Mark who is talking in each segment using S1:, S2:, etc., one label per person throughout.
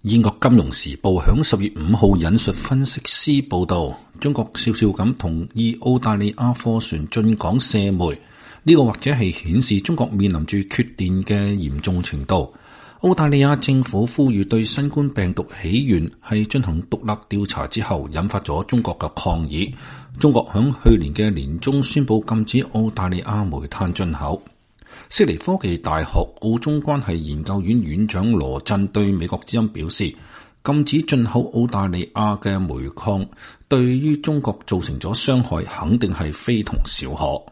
S1: 英國金融時報響10月5號引述分析師報道，中國笑笑咁同意澳大利亞貨船進港卸煤，呢個或者係顯示中國面臨住缺電嘅嚴重程度。澳大利亞政府呼籲對新冠病毒起源係進行獨立調查之後，引發咗中國嘅抗議。中國響去年嘅年中宣布禁止澳大利亞煤炭進口。悉尼科技大學澳中關係研究院院長羅振對美國之音表示，禁止進口澳大利亞嘅煤礦對於中國造成咗傷害，肯定係非同小可。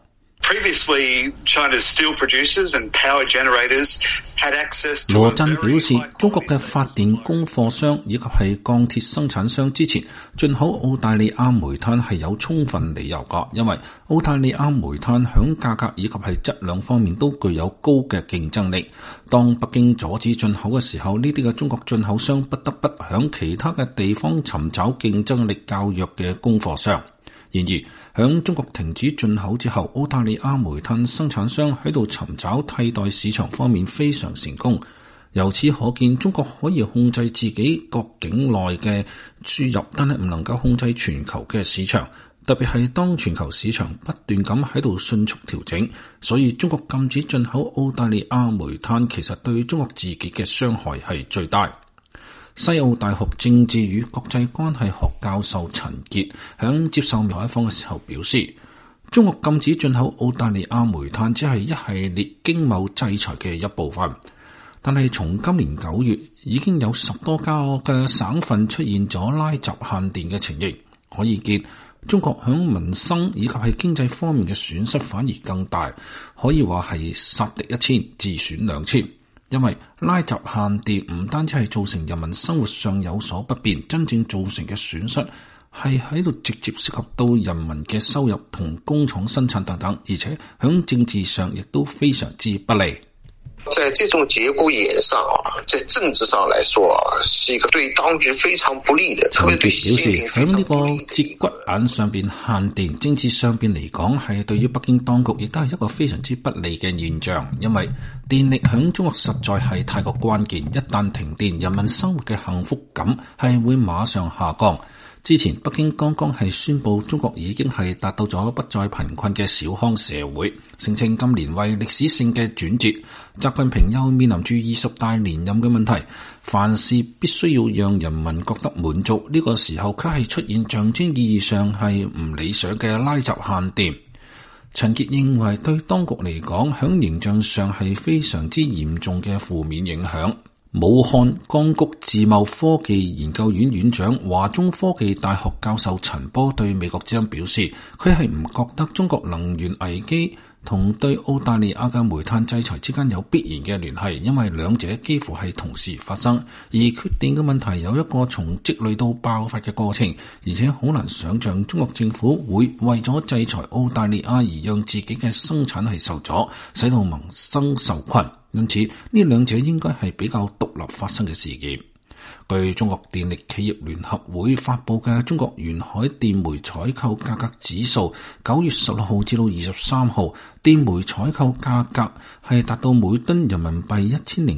S1: 羅振表示，中國嘅發電供貨商以及係鋼鐵生產商之前進口澳大利亞煤炭係有充分理由㗎，因為澳大利亞煤炭響價格以及係質量方面都具有高嘅競爭力。當北京阻止進口嘅時候，呢啲嘅中國進口商不得不響其他嘅地方尋找競爭力較弱嘅供貨商。然而，響中國停止進口之後，澳大利亞煤炭生產商喺度尋找替代市場方面非常成功。由此可見，中國可以控制自己國境內嘅輸入，但係唔能夠控制全球嘅市場。特別係當全球市場不斷咁喺度迅速調整，所以中國禁止進口澳大利亞煤炭，其實對中國自己嘅傷害係最大。西澳大學政治與國際關係學教授陳傑響接受採訪嘅時候表示，中國禁止進口澳大利亞煤炭只係一系列經貿制裁嘅一部分，但係從今年9月已經有10多家嘅省份出現咗拉閘限電嘅情形，可以見中國響民生以及係經濟方面嘅損失反而更大，可以話係殺敵1000，自損2000。因為拉閘限電唔單止係造成人民生活上有所不便，真正造成嘅損失係喺度直接涉及到人民嘅收入同工廠生產等等，而且響政治上亦都非常之不利。
S2: 在這種節骨眼上在政治上來說是一個對當局非常不利的。
S1: 陳傑表示，喺呢個節骨眼上邊限電，政治上邊嚟講係對於北京當局亦都係一個非常之不利嘅現象，因為電力響中國實在係太過關鍵，一旦停電，人民生活嘅幸福感係會馬上下降。之前北京剛剛係宣布中國已經係達到咗不再貧困嘅小康社會，聲稱今年為歷史性嘅轉折。習近平又面臨住20大連任嘅問題，凡事必須要讓人民覺得滿足，呢個時候卻係出現象徵意義上係唔理想嘅拉閘限電。陳傑認為對當局嚟講，響形象上係非常之嚴重嘅負面影響。武漢江谷自貿科技研究院院長、華中科技大學教授陳波對美國之音表示，佢係唔覺得中國能源危機同對澳大利亞嘅煤炭制裁之間有必然嘅聯繫，因為兩者幾乎係同時發生，而缺電嘅問題有一個從積累到爆發嘅過程，而且好難想象中國政府會為咗制裁澳大利亞而讓自己嘅生產係受阻，使到民生受困。因此，呢兩者應該係比較獨立發生嘅事件。據中國電力企業聯合會發佈嘅《中國沿海電煤採購價格指數》，9月16號至到23號，電煤採購價格係達到每噸人民幣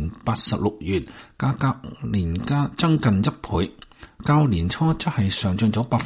S1: 1086元，價格年加增近1倍，較年初則係上漲咗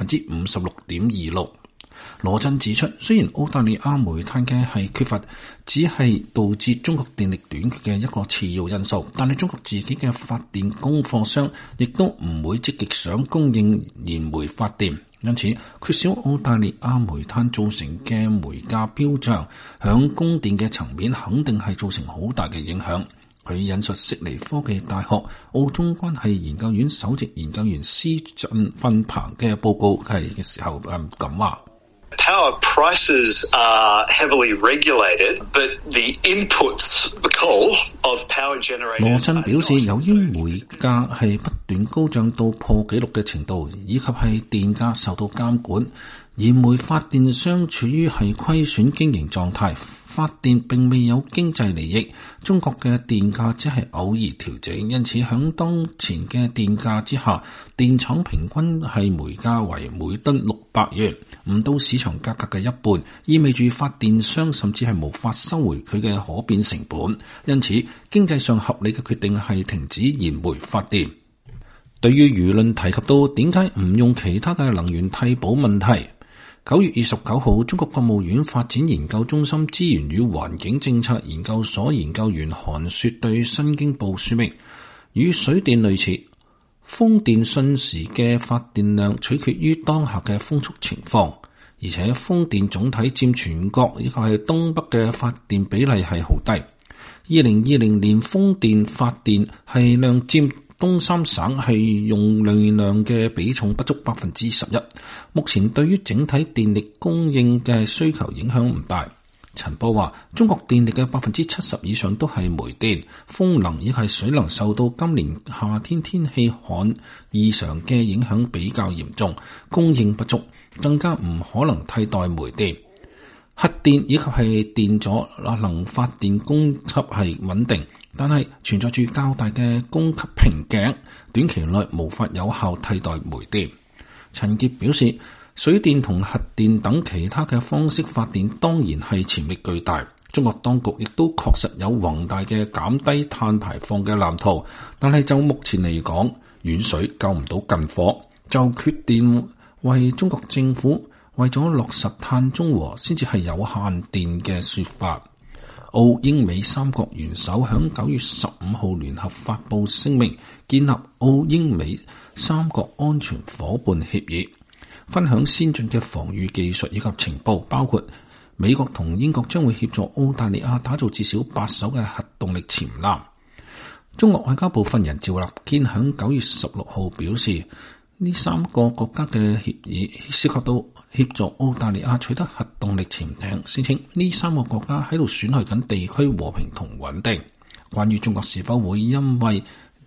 S1: 56.26%。羅振指出，雖然澳大利亞煤炭嘅係缺乏只係導致中國電力短缺嘅一個次要因素，但係中國自己嘅發電供貨商亦都唔會積極想供應燃煤發電，因此缺少澳大利亞煤炭造成嘅煤價飆漲，響供電嘅層面肯定係造成好大嘅影響。佢引述悉尼科技大學澳中關係研究院首席研究員施振奮鵬嘅報告係嘅時候咁話。
S3: Power prices are heavily regulated, but the inputs, the coal of power generators.
S1: 羅振表示，由於煤價係不斷高漲到破紀錄嘅程度，以及係電價受到監管，燃煤發電商處於係虧損經營狀態，發電並未有經濟利益。中國嘅電價只係偶爾調整，因此響當前嘅電價之下，電廠平均係煤價為每噸600元，唔到市場價格嘅一半，意味住發電商甚至係無法收回佢嘅可變成本。因此，經濟上合理嘅決定係停止燃煤發電。 對於輿論提及到點解唔用其他嘅能源替補問題，9月29號，中國國務院發展研究中心資源與環境政策研究所研究員韓雪對新京報說明，與水電類似，風電瞬時嘅發電量取決於當下嘅風速情況，而且風電總體佔全國以及係東北嘅發電比例係好低。2020年風電發電係量佔東三省係用量嘅比重不足11%，目前對於整體電力供應嘅需求影響唔大。陳波話，中國電力嘅70%以上都係煤電，風能以及水能受到今年夏天天氣旱異常嘅影響比較嚴重，供應不足，更加唔可能替代煤電。核電以及係電阻能發電供給係穩定，但係存在住較大嘅供給瓶頸，短期內無法有效替代煤電。陳傑表示，水電同核電等其他嘅方式發電當然係潛力巨大，中國當局亦都確實有宏大嘅減低碳排放嘅藍圖，但係就目前嚟講，遠水救唔到近火，就決定為中國政府為咗落實碳中和先至係有限電嘅說法。澳英美三國元首響9月15號聯合發布聲明，建立澳英美三國安全夥伴協議，分享先進嘅防禦技術以及情報，包括美國同英國將會協助澳大利亞打造至少8艘嘅核動力潛艦。中國外交部發言人趙立堅響9月16號表示，呢3個國家嘅協議涉及到協助澳大利亞取得核動力潛艇，聲稱呢3個國家喺度損害緊地區和平同穩定。關於中國是否會因為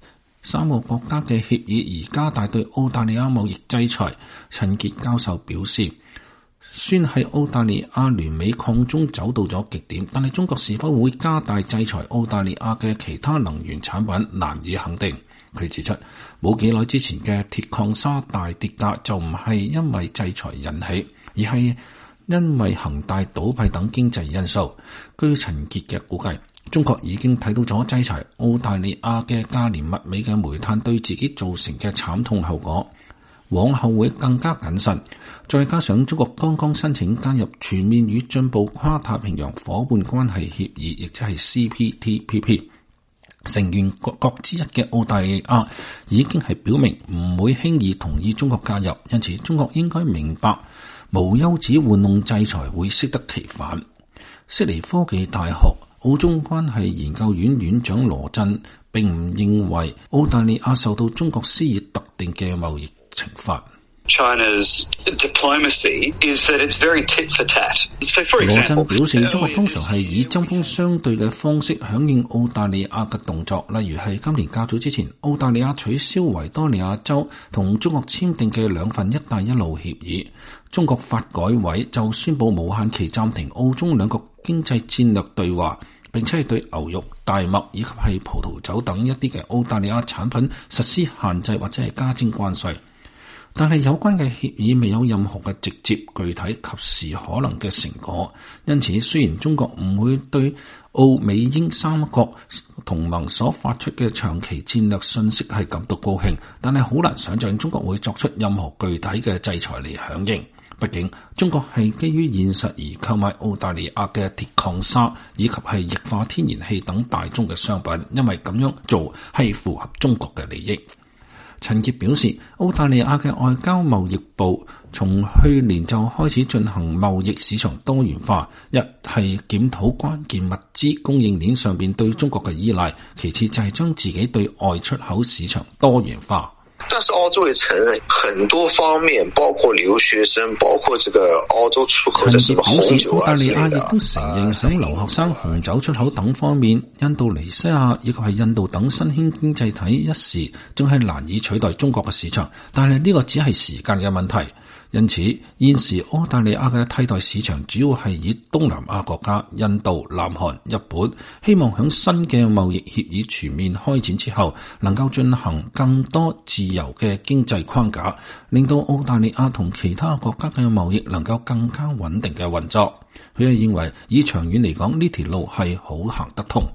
S1: 3個國家嘅協議而加大對澳大利亞貿易制裁，陳傑教授表示，算係澳大利亞聯美抗中走到咗極點，但係中國是否會加大制裁澳大利亞嘅其他能源產品難以肯定。佢指出，冇幾耐之前嘅鐵礦砂大跌價就唔係因為制裁引起，而係因為恒大倒閉等經濟因素。據陳傑嘅估計，中國已經睇到咗制裁澳大利亞嘅價廉物美嘅煤炭對自己造成嘅慘痛後果，往後會更加謹慎。再加上中國剛剛申請加入全面與進步跨太平洋夥伴關係協議，亦即係 CPTPP。成員國之一嘅澳大利亞已經係表明唔會輕易同意中國加入，因此中國應該明白無休止玩弄制裁會適得其反。悉尼科技大學澳中關係研究院院長羅振並唔認為澳大利亞受到中國施以特定嘅貿易懲罰。
S3: China's diplomacy is that it's very tit for tat. So for example,
S1: 羅振表示，中國通常係以針鋒相對嘅方式響應澳大利亞嘅動作，例如係今年較早之前，澳大利亞取消維多利亞州同中國簽訂嘅2份一帶一路協議，中國發改委就宣布無限期暫停澳中兩國經濟戰略對話，並且係對牛肉、大麥以及係葡萄酒等一啲嘅澳大利亞產品實施限制或者係加徵關稅。但係有關嘅協議未有任何嘅直接、具體、及時可能嘅成果，因此雖然中國唔會對澳美英三國同盟所發出嘅長期戰略信息係感到高興，但係好難想象中國會作出任何具體嘅制裁嚟響應。畢竟中國係基於現實而購買澳大利亞嘅鐵礦砂以及係液化天然氣等大宗嘅商品，因為咁樣做係符合中國嘅利益。陳傑表示，澳大利亞嘅外交貿易部從去年就開始進行貿易市場多元化，一係檢討關鍵物資供應鏈上邊對中國嘅依賴，其次就係將自己對外出口市場多元化。
S2: 但是澳洲也承認很多方面，包括留學生，包括這個澳洲出口的什麼紅酒啊之類的。澳大利亞亦都承認響留學生紅酒出口等方面，印度尼西亞以及係印度等新興經濟體一時仲係難以取代中國嘅市場，但係呢個只係時間嘅問題。因此，現時澳大利亞嘅替代市場主要係以東南亞國家、印度、南韓、日本，希望響新嘅貿易協議全面開展之後，能夠進行更多自由嘅經濟框架，令到澳大利亞同其他國家嘅貿易能夠更加穩定嘅運作。佢係認為，以長遠嚟講，呢條路係好行得通。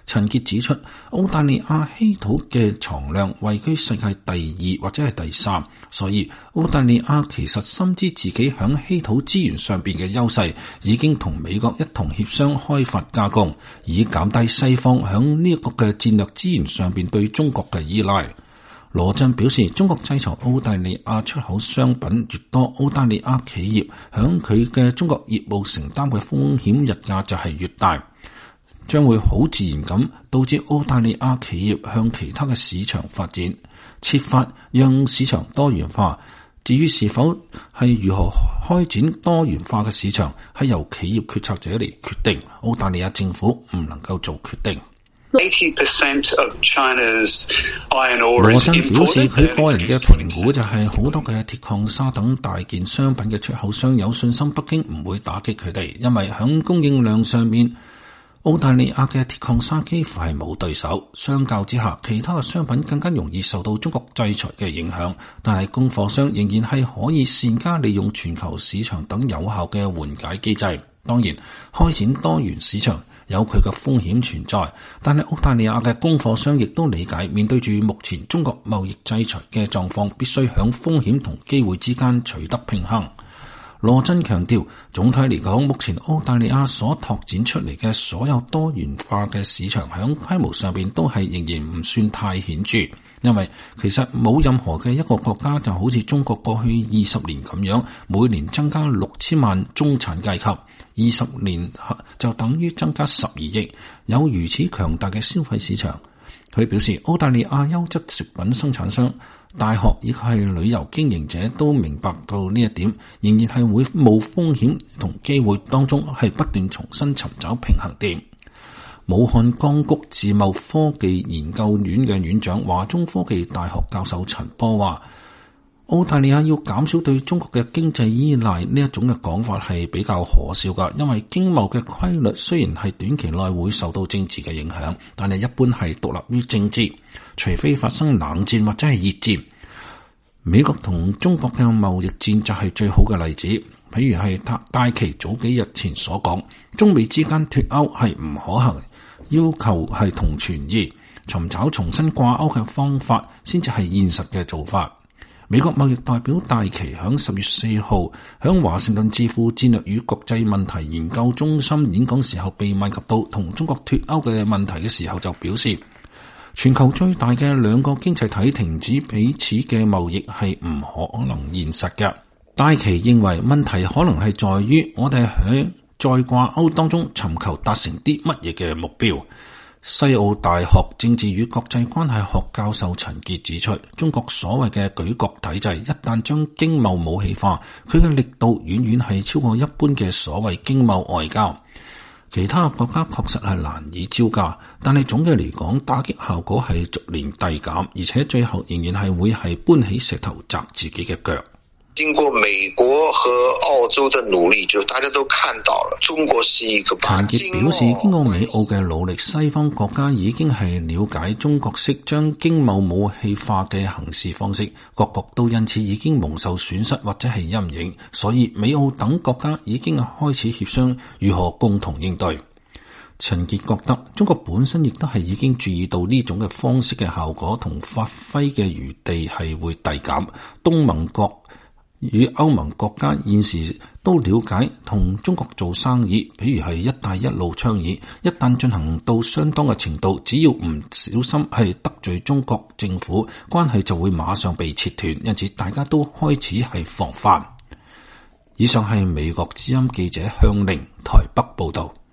S1: 陳傑指出，澳大利亞稀土嘅藏量位居世界第2或者係第3，所以澳大利亞其實深知自己響稀土資源上邊嘅優勢，已經同美國一同協商開發加工，以減低西方響呢一個嘅戰略資源上邊對中國嘅依賴。羅振表示，中國制裁澳大利亞出口商品越多，澳大利亞企業響佢嘅中國業務承擔嘅風險日價就係越大，將會好自然咁導致澳大利亞企業向其他嘅市場發展，設法讓市場多元化。至於是否係如何開展多元化嘅市場，係由企業決策者嚟決定，澳大利亞政府唔能夠做決定。羅振表示，佢個人嘅評估就係好多嘅鐵礦砂等大件商品嘅出口商有信心北京唔會打擊佢哋，因為響供應量上面，澳大利亞嘅鐵礦砂幾乎係冇對手。相較之下，其他嘅商品更加容易受到中國制裁嘅影響，但係供貨商仍然係可以善加利用全球市場等有效嘅緩解機制。當然，開展多元市場有佢嘅風險存在，但係澳大利亞嘅供貨商亦都理解，面對住目前中國貿易制裁嘅狀況，必須響風險同機會之間取得平衡。羅振強調，總體嚟講，目前澳大利亞所拓展出嚟嘅所有多元化嘅市場，響規模上邊都係仍然唔算太顯著，因為其實冇任何嘅一個國家就好似中國過去20年咁樣，每年增加6000萬中產階級。20年就等於增加12億，有如此強大嘅消費市場。佢表示，澳大利亞優質食品生產商、大學以及係旅遊經營者都明白到呢一點，仍然係會冒風險同機會當中係不斷重新尋找平衡點。武漢光谷自貿科技研究院嘅院長、華中科技大學教授陳波話，澳大利亞要減少對中國嘅經濟依賴呢一種嘅講法係比較可笑噶，因為經貿嘅規律雖然係短期內會受到政治嘅影響，但係一般係獨立於政治，除非發生冷戰或者係熱戰。美國同中國嘅貿易戰就係最好嘅例子，譬如係戴琪早幾日前所講，中美之間脫鈎係唔可行，要求係同存異，尋找重新掛鈎嘅方法先至係現實嘅做法。美國貿易代表戴琪響10月4號響華盛頓智庫戰略與國際問題研究中心演講時候，被問及到同中國脫鈎嘅問題嘅時候，就表示全球最大嘅兩個經濟體停止彼此嘅貿易係唔可能現實嘅。戴琪認為問題可能係在於我哋喺再掛鈎當中尋求達成啲乜嘢嘅目標。西澳大學政治與國際關係學教授陳傑指出，中國所謂嘅舉國體制一旦將經貿武器化，佢嘅力度遠遠係超過一般嘅所謂經貿外交。其他國家確實係難以招架，但係總嘅嚟講，打擊效果係逐年遞減，而且最後仍然係會係搬起石頭砸自己嘅腳。
S2: 經過美國和澳洲的努力，就大家都看到了，中國是一個。
S1: 陳傑表示，經過美澳嘅努力，西方國家已經係了解中國式將經貿武器化嘅行事方式，各國都因此已經蒙受損失或者係陰影，所以美澳等國家已經開始協商如何共同應對。陳傑覺得中國本身亦都係已經注意到呢種嘅方式嘅效果同發揮嘅餘地係會遞減，東盟國與歐盟國家現時都了解同中國做生意，譬如係一帶一路倡議，一旦進行到相當嘅程度，只要唔小心係得罪中國政府，關係就會馬上被切斷，因此大家都開始係防範。以上係美國之音記者向寧台北報道。